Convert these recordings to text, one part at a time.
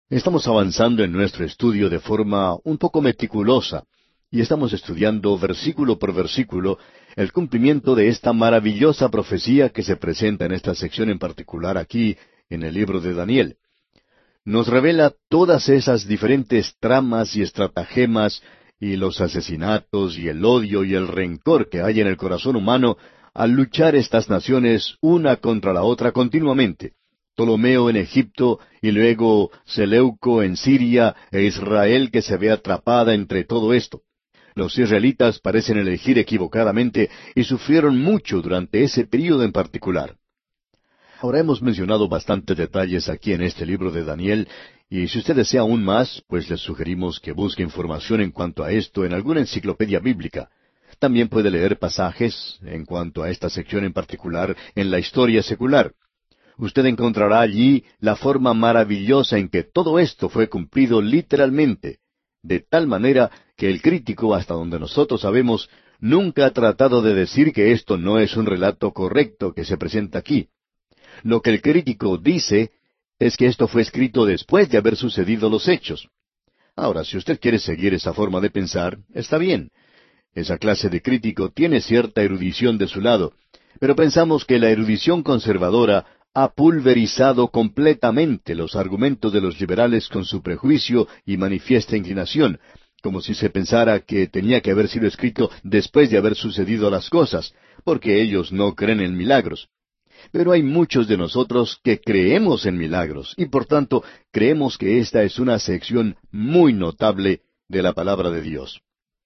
Estamos avanzando en nuestro estudio de forma un poco meticulosa y estamos estudiando versículo por versículo el cumplimiento de esta maravillosa profecía que se presenta en esta sección en particular aquí en el libro de Daniel. Nos revela todas esas diferentes tramas y estratagemas y los asesinatos y el odio y el rencor que hay en el corazón humano al luchar estas naciones una contra la otra continuamente. Ptolomeo en Egipto y luego Seleuco en Siria e Israel que se ve atrapada entre todo esto. Los israelitas parecen elegir equivocadamente y sufrieron mucho durante ese período en particular. Ahora hemos mencionado bastantes detalles aquí en este libro de Daniel, y si usted desea aún más, pues les sugerimos que busque información en cuanto a esto en alguna enciclopedia bíblica. También puede leer pasajes en cuanto a esta sección en particular en la historia secular. Usted encontrará allí la forma maravillosa en que todo esto fue cumplido literalmente, de tal manera que el crítico, hasta donde nosotros sabemos, nunca ha tratado de decir que esto no es un relato correcto que se presenta aquí. Lo que el crítico dice es que esto fue escrito después de haber sucedido los hechos. Ahora, si usted quiere seguir esa forma de pensar, está bien. Esa clase de crítico tiene cierta erudición de su lado, pero pensamos que la erudición conservadora ha pulverizado completamente los argumentos de los liberales con su prejuicio y manifiesta inclinación, como si se pensara que tenía que haber sido escrito después de haber sucedido las cosas, porque ellos no creen en milagros. Pero hay muchos de nosotros que creemos en milagros, y por tanto creemos que esta es una sección muy notable de la palabra de Dios.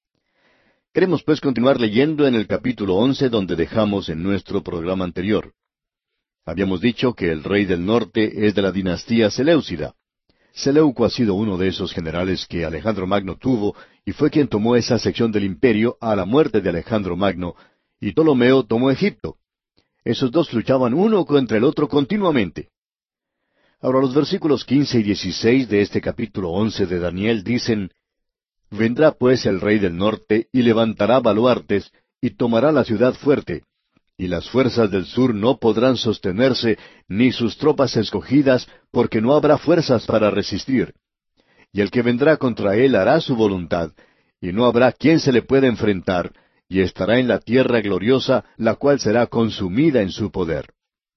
Queremos pues continuar leyendo en el capítulo 11 donde dejamos en nuestro programa anterior. Habíamos dicho que el rey del norte es de la dinastía Seleucida. Seleuco ha sido uno de esos generales que Alejandro Magno tuvo y fue quien tomó esa sección del imperio a la muerte de Alejandro Magno, y Ptolomeo tomó Egipto. Esos dos luchaban uno contra el otro continuamente. Ahora los versículos 15 y 16 de este capítulo 11 de Daniel dicen: Vendrá pues el rey del norte y levantará baluartes y tomará la ciudad fuerte, y las fuerzas del sur no podrán sostenerse, ni sus tropas escogidas, porque no habrá fuerzas para resistir. Y el que vendrá contra él hará su voluntad, y no habrá quien se le pueda enfrentar, y estará en la tierra gloriosa, la cual será consumida en su poder.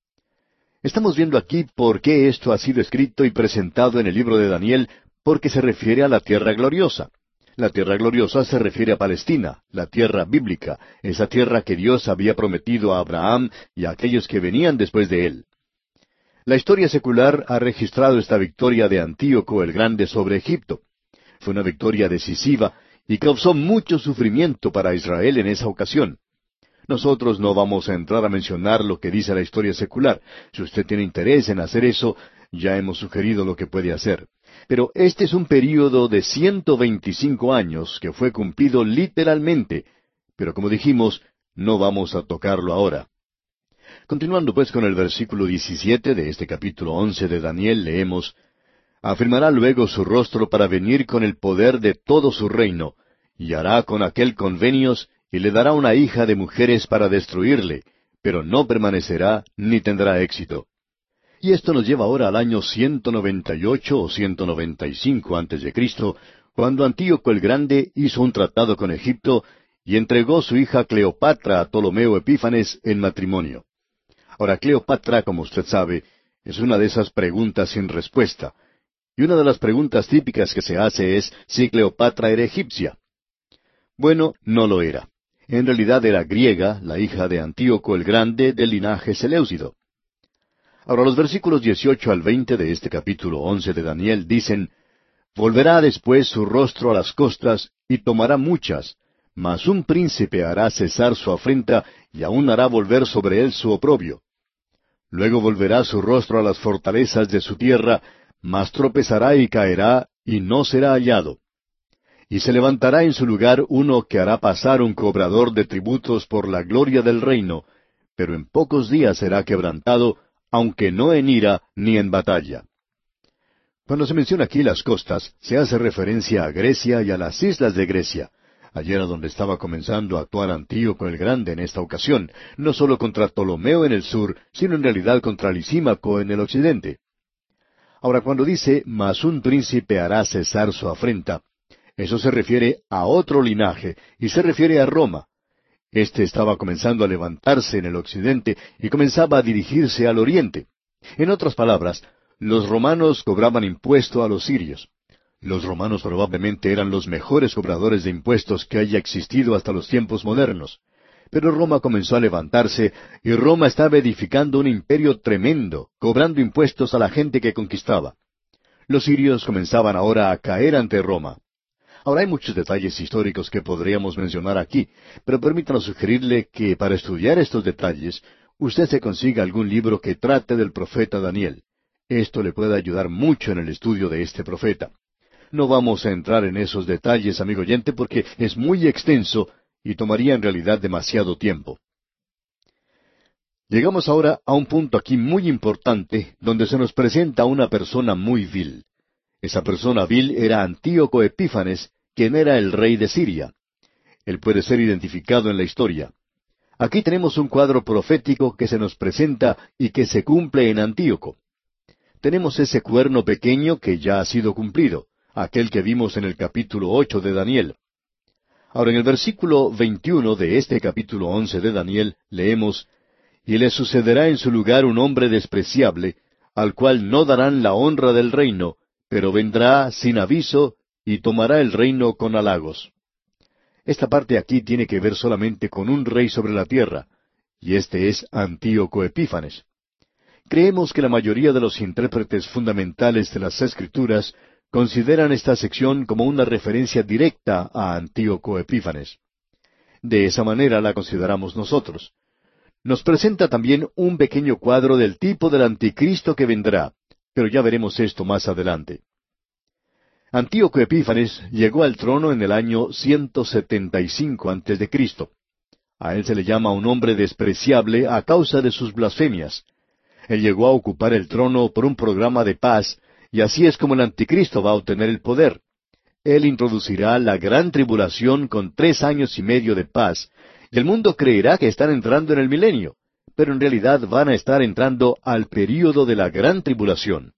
Estamos viendo aquí por qué esto ha sido escrito y presentado en el libro de Daniel, porque se refiere a la tierra gloriosa. La tierra gloriosa se refiere a Palestina, la tierra bíblica, esa tierra que Dios había prometido a Abraham y a aquellos que venían después de él. La historia secular ha registrado esta victoria de Antíoco el Grande sobre Egipto. Fue una victoria decisiva y causó mucho sufrimiento para Israel en esa ocasión. Nosotros no vamos a entrar a mencionar lo que dice la historia secular. Si usted tiene interés en hacer eso, ya hemos sugerido lo que puede hacer. Pero este es un período de 125 años que fue cumplido literalmente. Pero como dijimos, no vamos a tocarlo ahora. Continuando pues con el versículo 17 de este capítulo 11 de Daniel, leemos: Afirmará luego su rostro para venir con el poder de todo su reino, y hará con aquel convenios, y le dará una hija de mujeres para destruirle, pero no permanecerá ni tendrá éxito. Y esto nos lleva ahora al año 198 o 195 antes de Cristo, cuando Antíoco el Grande hizo un tratado con Egipto y entregó su hija Cleopatra a Ptolomeo Epífanes en matrimonio. Ahora, Cleopatra, como usted sabe, es una de esas preguntas sin respuesta. Y una de las preguntas típicas que se hace es si Cleopatra era egipcia. Bueno, no lo era. En realidad era griega, la hija de Antíoco el Grande del linaje seleucido. Ahora los versículos 18 al 20 de este capítulo 11 de Daniel dicen: Volverá después su rostro a las costas, y tomará muchas, mas un príncipe hará cesar su afrenta, y aún hará volver sobre él su oprobio. Luego volverá su rostro a las fortalezas de su tierra, mas tropezará y caerá, y no será hallado. Y se levantará en su lugar uno que hará pasar un cobrador de tributos por la gloria del reino, pero en pocos días será quebrantado, aunque no en ira ni en batalla. Cuando se menciona aquí las costas, se hace referencia a Grecia y a las islas de Grecia. Allí era donde estaba comenzando a actuar Antíoco el Grande en esta ocasión, no solo contra Ptolomeo en el sur, sino en realidad contra Lisímaco en el occidente. Ahora, cuando dice, mas un príncipe hará cesar su afrenta, eso se refiere a otro linaje, y se refiere a Roma. Este estaba comenzando a levantarse en el occidente y comenzaba a dirigirse al oriente. En otras palabras, los romanos cobraban impuesto a los sirios. Los romanos probablemente eran los mejores cobradores de impuestos que haya existido hasta los tiempos modernos. Pero Roma comenzó a levantarse y Roma estaba edificando un imperio tremendo, cobrando impuestos a la gente que conquistaba. Los sirios comenzaban ahora a caer ante Roma. Ahora hay muchos detalles históricos que podríamos mencionar aquí, pero permítanos sugerirle que para estudiar estos detalles, usted se consiga algún libro que trate del profeta Daniel. Esto le puede ayudar mucho en el estudio de este profeta. No vamos a entrar en esos detalles, amigo oyente, porque es muy extenso y tomaría en realidad demasiado tiempo. Llegamos ahora a un punto aquí muy importante, donde se nos presenta una persona muy vil. Esa persona vil era Antíoco Epífanes, quien era el rey de Siria. Él puede ser identificado en la historia. Aquí tenemos un cuadro profético que se nos presenta y que se cumple en Antíoco. Tenemos ese cuerno pequeño que ya ha sido cumplido, aquel que vimos en el capítulo 8 de Daniel. Ahora, en el versículo 21 de este capítulo 11 de Daniel, leemos, «Y le sucederá en su lugar un hombre despreciable, al cual no darán la honra del reino, pero vendrá sin aviso y tomará el reino con halagos». Esta parte aquí tiene que ver solamente con un rey sobre la tierra, y este es Antíoco Epífanes. Creemos que la mayoría de los intérpretes fundamentales de las Escrituras consideran esta sección como una referencia directa a Antíoco Epífanes. De esa manera la consideramos nosotros. Nos presenta también un pequeño cuadro del tipo del anticristo que vendrá, pero ya veremos esto más adelante. Antíoco Epífanes llegó al trono en el año 175 a.C. A él se le llama un hombre despreciable a causa de sus blasfemias. Él llegó a ocupar el trono por un programa de paz, y así es como el anticristo va a obtener el poder. Él introducirá la gran tribulación con 3 años y medio de paz, y el mundo creerá que están entrando en el milenio, pero en realidad van a estar entrando al período de la gran tribulación.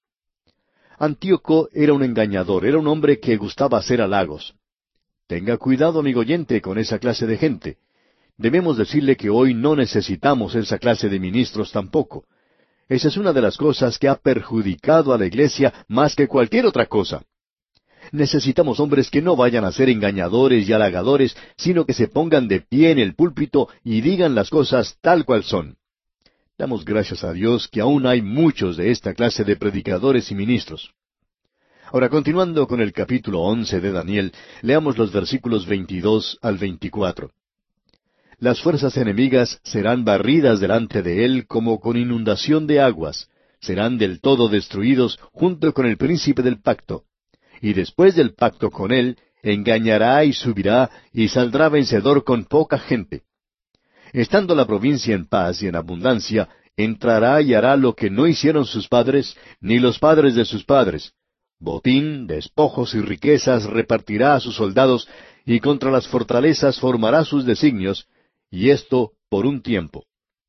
Antíoco era un engañador, era un hombre que gustaba hacer halagos. Tenga cuidado, amigo oyente, con esa clase de gente. Debemos decirle que hoy no necesitamos esa clase de ministros tampoco. Esa es una de las cosas que ha perjudicado a la iglesia más que cualquier otra cosa. Necesitamos hombres que no vayan a ser engañadores y halagadores, sino que se pongan de pie en el púlpito y digan las cosas tal cual son. Damos gracias a Dios que aún hay muchos de esta clase de predicadores y ministros. Ahora, continuando con el capítulo 11 de Daniel, leamos los versículos 22 al 24. Las fuerzas enemigas serán barridas delante de él como con inundación de aguas, serán del todo destruidos junto con el príncipe del pacto. Y después del pacto con él, engañará y subirá, y saldrá vencedor con poca gente. Estando la provincia en paz y en abundancia, entrará y hará lo que no hicieron sus padres, ni los padres de sus padres. Botín, despojos y riquezas repartirá a sus soldados, y contra las fortalezas formará sus designios, y esto por un tiempo.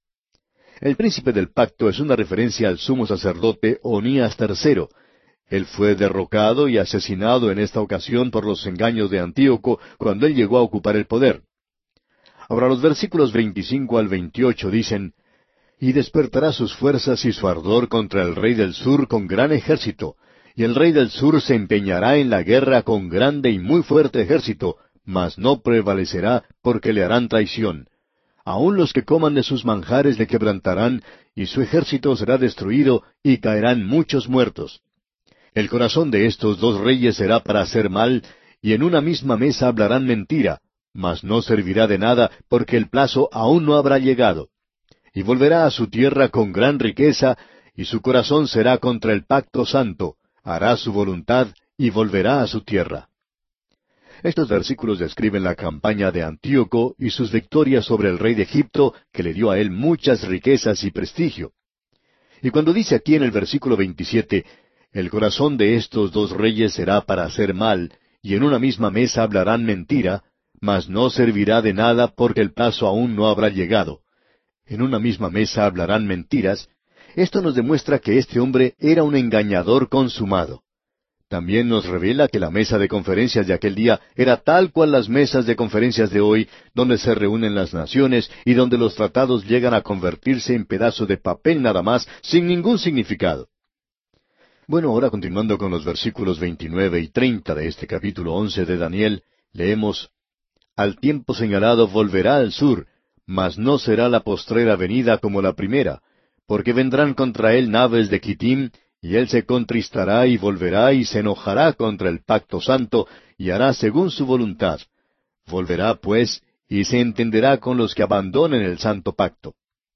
El príncipe del pacto es una referencia al sumo sacerdote Onías III. Él fue derrocado y asesinado en esta ocasión por los engaños de Antíoco cuando él llegó a ocupar el poder. Ahora los versículos 25 al 28 dicen, «Y despertará sus fuerzas y su ardor contra el rey del sur con gran ejército, y el rey del sur se empeñará en la guerra con grande y muy fuerte ejército, mas no prevalecerá porque le harán traición. Aun los que coman de sus manjares le quebrantarán, y su ejército será destruido, y caerán muchos muertos. El corazón de estos 2 reyes será para hacer mal, y en una misma mesa hablarán mentira, mas no servirá de nada, porque el plazo aún no habrá llegado. Y volverá a su tierra con gran riqueza, y su corazón será contra el pacto santo, hará su voluntad, y volverá a su tierra». Estos versículos describen la campaña de Antíoco y sus victorias sobre el rey de Egipto, que le dio a él muchas riquezas y prestigio. Y cuando dice aquí en el versículo 27, «El corazón de estos 2 reyes será para hacer mal, y en una misma mesa hablarán mentira, mas no servirá de nada porque el plazo aún no habrá llegado». En una misma mesa hablarán mentiras. Esto nos demuestra que este hombre era un engañador consumado. También nos revela que la mesa de conferencias de aquel día era tal cual las mesas de conferencias de hoy, donde se reúnen las naciones y donde los tratados llegan a convertirse en pedazos de papel nada más, sin ningún significado. Bueno, ahora continuando con los versículos 29 y 30 de este capítulo 11 de Daniel, leemos: Al tiempo señalado volverá al sur, mas no será la postrera venida como la primera, porque vendrán contra él naves de Quitim, y él se contristará y volverá y se enojará contra el pacto santo, y hará según su voluntad. Volverá, pues, y se entenderá con los que abandonen el santo pacto.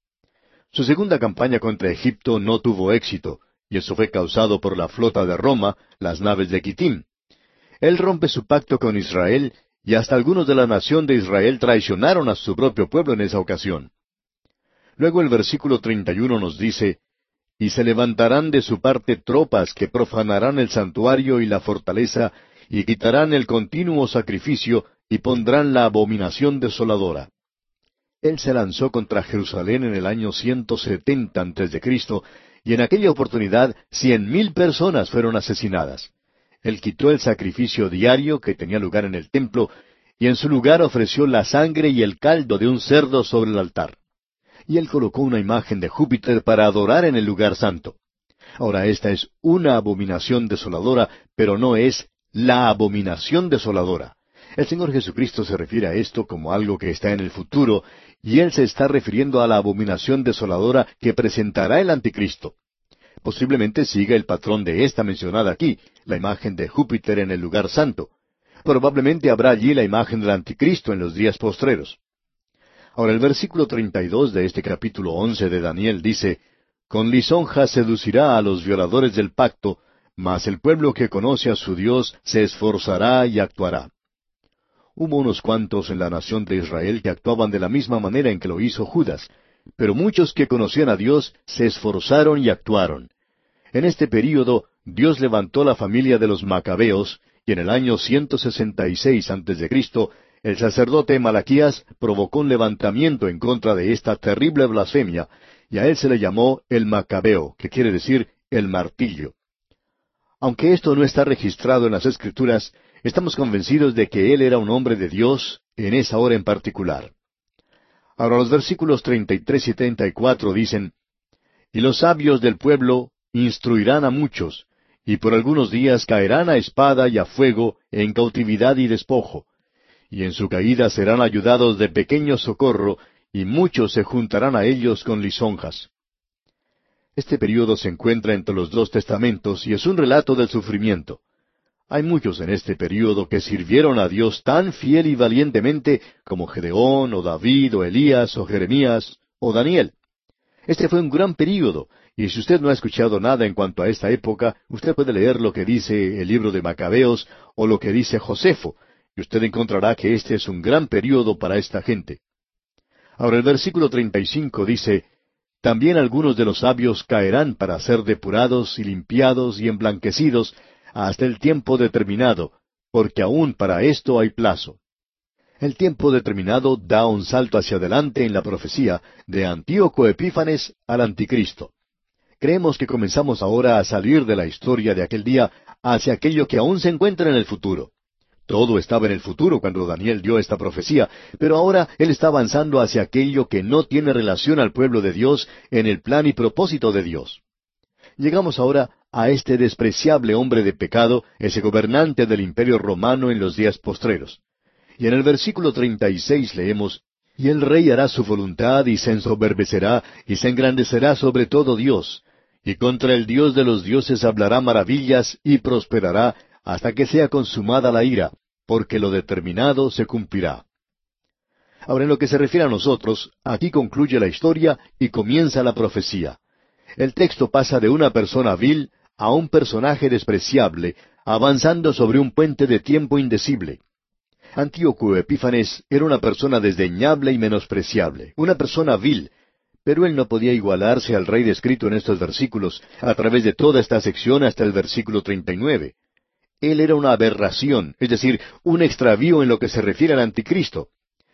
Su segunda campaña contra Egipto no tuvo éxito, y eso fue causado por la flota de Roma, las naves de Quitim. Él rompe su pacto con Israel, y hasta algunos de la nación de Israel traicionaron a su propio pueblo en esa ocasión. Luego el versículo 31 nos dice: Y se levantarán de su parte tropas que profanarán el santuario y la fortaleza, y quitarán el continuo sacrificio, y pondrán la abominación desoladora. Él se lanzó contra Jerusalén en el año 170 a.C., y en aquella oportunidad 100,000 personas fueron asesinadas. Él quitó el sacrificio diario que tenía lugar en el templo, y en su lugar ofreció la sangre y el caldo de un cerdo sobre el altar. Y él colocó una imagen de Júpiter para adorar en el lugar santo. Ahora, esta es una abominación desoladora, pero no es la abominación desoladora. El Señor Jesucristo se refiere a esto como algo que está en el futuro, y Él se está refiriendo a la abominación desoladora que presentará el Anticristo. Posiblemente siga el patrón de esta mencionada aquí, la imagen de Júpiter en el lugar santo. Probablemente habrá allí la imagen del Anticristo en los días postreros. Ahora el versículo 32 de este capítulo 11 de Daniel dice: Con lisonja seducirá a los violadores del pacto, mas el pueblo que conoce a su Dios se esforzará y actuará. Hubo unos cuantos en la nación de Israel que actuaban de la misma manera en que lo hizo Judas, pero muchos que conocían a Dios se esforzaron y actuaron. En este período Dios levantó la familia de los Macabeos, y en el año 166 a.C., el sacerdote Malaquías provocó un levantamiento en contra de esta terrible blasfemia, y a él se le llamó el Macabeo, que quiere decir el martillo. Aunque esto no está registrado en las Escrituras, estamos convencidos de que él era un hombre de Dios en esa hora en particular. Ahora los versículos 33 y 34 dicen: Y los sabios del pueblo instruirán a muchos, y por algunos días caerán a espada y a fuego, en cautividad y despojo. Y en su caída serán ayudados de pequeño socorro, y muchos se juntarán a ellos con lisonjas. Este período se encuentra entre los dos testamentos y es un relato del sufrimiento. Hay muchos en este período que sirvieron a Dios tan fiel y valientemente como Gedeón, o David, o Elías, o Jeremías, o Daniel. Este fue un gran período, y si usted no ha escuchado nada en cuanto a esta época, usted puede leer lo que dice el libro de Macabeos o lo que dice Josefo, y usted encontrará que este es un gran período para esta gente. Ahora el versículo 35 dice: También algunos de los sabios caerán para ser depurados y limpiados y emblanquecidos hasta el tiempo determinado, porque aún para esto hay plazo. El tiempo determinado da un salto hacia adelante en la profecía de Antíoco Epífanes al Anticristo. Creemos que comenzamos ahora a salir de la historia de aquel día hacia aquello que aún se encuentra en el futuro. Todo estaba en el futuro cuando Daniel dio esta profecía, pero ahora él está avanzando hacia aquello que no tiene relación al pueblo de Dios en el plan y propósito de Dios. Llegamos ahora a este despreciable hombre de pecado, ese gobernante del imperio romano en los días postreros. Y en el versículo 36 leemos: Y el rey hará su voluntad, y se ensoberbecerá, y se engrandecerá sobre todo Dios, y contra el Dios de los dioses hablará maravillas, y prosperará, hasta que sea consumada la ira, porque lo determinado se cumplirá. Ahora, en lo que se refiere a nosotros, aquí concluye la historia y comienza la profecía. El texto pasa de una persona vil a un personaje despreciable, avanzando sobre un puente de tiempo indecible. Antíoco Epífanes era una persona desdeñable y menospreciable, una persona vil, pero él no podía igualarse al rey descrito en estos versículos, a través de toda esta sección hasta el versículo 39. Él era una aberración, es decir, un extravío en lo que se refiere al Anticristo.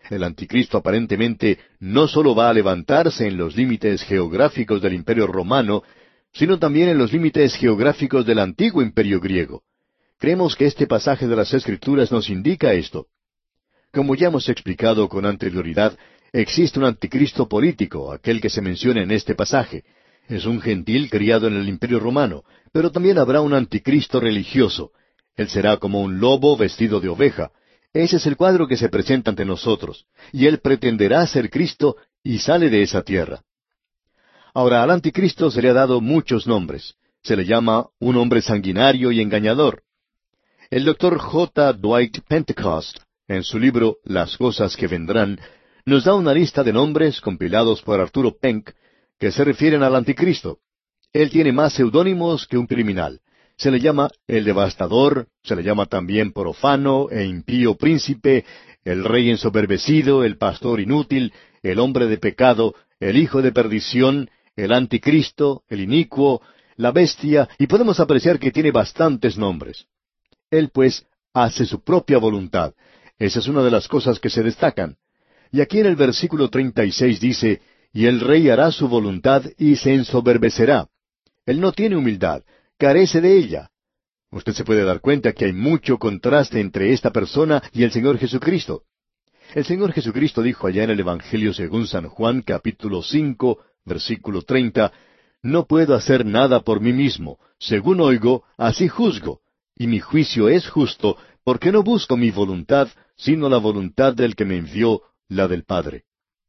El anticristo aparentemente no solo va a levantarse en los límites geográficos del Imperio romano, sino también en los límites geográficos del antiguo Imperio griego. Creemos que este pasaje de las Escrituras nos indica esto. Como ya hemos explicado con anterioridad, existe un anticristo político, aquel que se menciona en este pasaje. Es un gentil criado en el Imperio romano, pero también habrá un anticristo religioso. Él será como un lobo vestido de oveja. Ese es el cuadro que se presenta ante nosotros, y él pretenderá ser Cristo y sale de esa tierra. Ahora, al anticristo se le ha dado muchos nombres. Se le llama un hombre sanguinario y engañador. El doctor J. Dwight Pentecost, en su libro Las cosas que vendrán, nos da una lista de nombres compilados por Arturo Penck que se refieren al anticristo. Él tiene más seudónimos que un criminal. Se le llama el devastador, se le llama también profano e impío príncipe, el rey ensoberbecido, el pastor inútil, el hombre de pecado, el hijo de perdición, el anticristo, el inicuo, la bestia, y podemos apreciar que tiene bastantes nombres. Él, pues, hace su propia voluntad. Esa es una de las cosas que se destacan. Y aquí en el versículo 36 dice, y el rey hará su voluntad y se ensoberbecerá. Él no tiene humildad, carece de ella. Usted se puede dar cuenta que hay mucho contraste entre esta persona y el Señor Jesucristo. El Señor Jesucristo dijo allá en el Evangelio según San Juan, capítulo 5, versículo 30, no puedo hacer nada por mí mismo. Según oigo, así juzgo. Y mi juicio es justo, porque no busco mi voluntad, sino la voluntad del que me envió, la del Padre.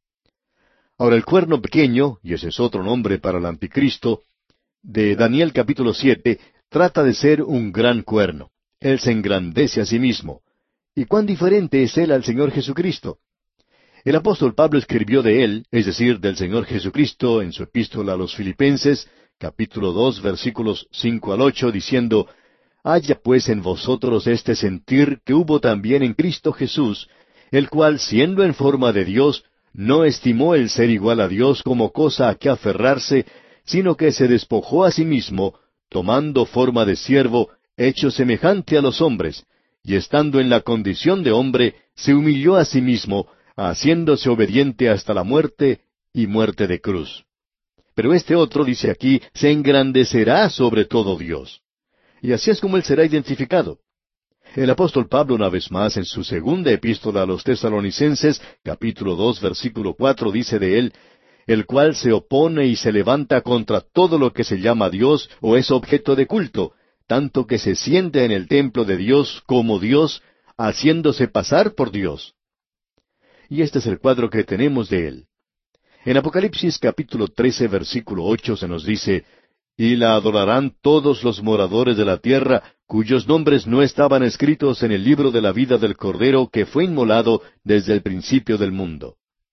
Ahora el cuerno pequeño, y ese es otro nombre para el anticristo, de Daniel capítulo 7, trata de ser un gran cuerno. Él se engrandece a sí mismo. ¿Y cuán diferente es él al Señor Jesucristo? El apóstol Pablo escribió de él, es decir, del Señor Jesucristo, en su epístola a los Filipenses, capítulo 2, versículos 5 al 8, diciendo, haya pues en vosotros este sentir que hubo también en Cristo Jesús, el cual, siendo en forma de Dios, no estimó el ser igual a Dios como cosa a que aferrarse, sino que se despojó a sí mismo, tomando forma de siervo, hecho semejante a los hombres, y estando en la condición de hombre, se humilló a sí mismo, haciéndose obediente hasta la muerte, y muerte de cruz. Pero este otro, dice aquí, se engrandecerá sobre todo Dios. Y así es como él será identificado. El apóstol Pablo, una vez más, en su segunda epístola a los Tesalonicenses, capítulo 2, versículo 4, dice de él, el cual se opone y se levanta contra todo lo que se llama Dios o es objeto de culto, tanto que se siente en el templo de Dios como Dios, haciéndose pasar por Dios. Y este es el cuadro que tenemos de él. En Apocalipsis capítulo 13, versículo 8 se nos dice, y la adorarán todos los moradores de la tierra, cuyos nombres no estaban escritos en el libro de la vida del Cordero que fue inmolado desde el principio del mundo.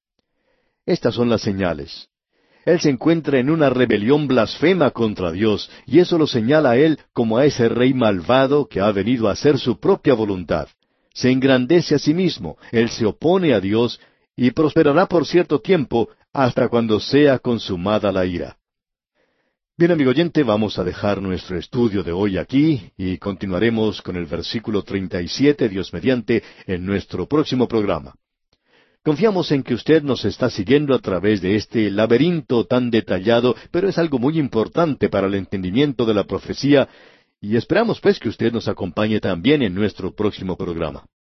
Estas son las señales. Él se encuentra en una rebelión blasfema contra Dios, y eso lo señala a él como a ese rey malvado que ha venido a hacer su propia voluntad. Se engrandece a sí mismo, él se opone a Dios, y prosperará por cierto tiempo, hasta cuando sea consumada la ira. Bien, amigo oyente, vamos a dejar nuestro estudio de hoy aquí, y continuaremos con el versículo 37, Dios mediante, en nuestro próximo programa. Confiamos en que usted nos está siguiendo a través de este laberinto tan detallado, pero es algo muy importante para el entendimiento de la profecía, y esperamos pues que usted nos acompañe también en nuestro próximo programa.